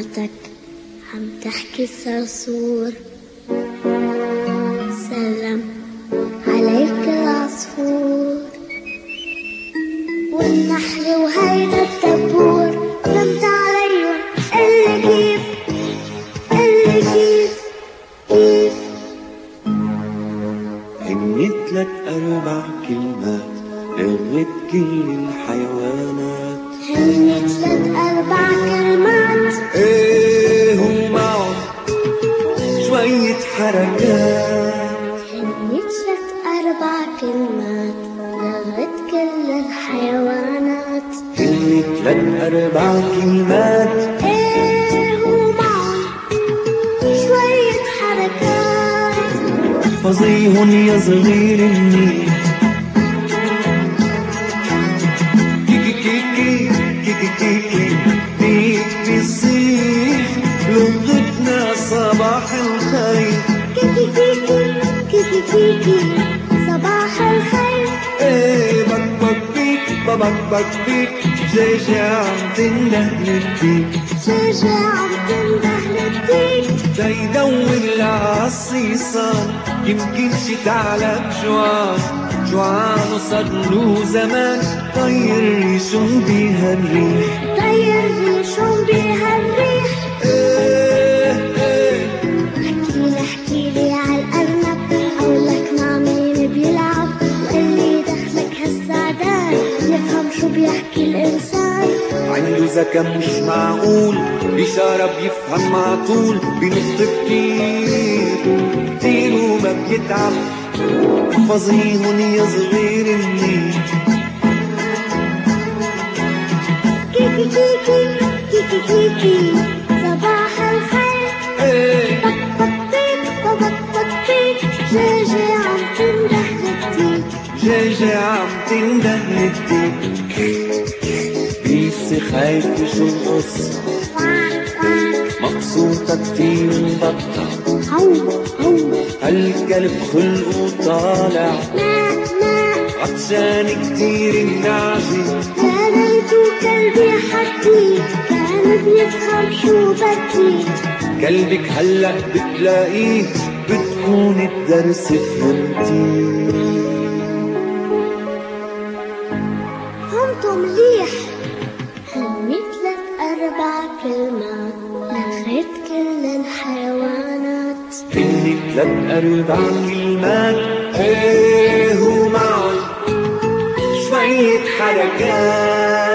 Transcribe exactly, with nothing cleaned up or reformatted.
سمعتك عم تحكي صرصور، سلم عليك العصفور والنحل وهيدا الدبور، نمت عليهم قلي كيف قلي كيف كيف. هني تلات أربع كلمات لغة كل الحيوانات، هني تلات أربع كلمات ايه ومعهم شوية حركات. هني تلات أربع كلمات لغة كل الحيوانات، هني تلات أربع كلمات ايه ومعهم شوية حركات. احفظيهن يا صغير النيل، كيكي كيكي كيكي كيكي بيك بيصيح لغتنا صباح الخير. كيكي كيكي كيكي كيكي صباح الخير. ايه بك بك بيك بك بك بيك، جاجة عم تنده للديك، جاجة عم تنده للديك. دا يدور العصيصان يمكن شي ثعلب جوعان جوعان وصارلو زمان طير ريشهم بيها الريح. طير ريشهم بيها الريح. ايه ايه احكيلي احكيلي عالأرنب، قولك مع مين بيلعب، وقلي دخلك هالسعدان يفهم شو بيحكي الإنسان. عنده ذكاء مش معقول، بإشارة بيفهم عطول، بينط كتير كتير وما بيتعب. احفظيهن يا صغير النيل، كيكي كيكي كيكي كيكي صباح الخير. ايه بك بك بيك بك بك بيك، جاجة عم تنده للديك. جاجة عم تنده للديك. بيسي خايفة شو القصة، مبسوطة كتير مبطة، هو هو هالكلب خلقه طالع، ماء ماء عطشان كتير النعجة. يا ليتو كلبي حكي كان بيفهم شو بدي. كلبك هلأ بتلاقيه بتكون الدرس فهمتيه. فهمتوا مليح. هني تلات أربع كلمات لغة كل الحيوانات، هني تلات أربع كلمات ايه ومعهم شوية حركات.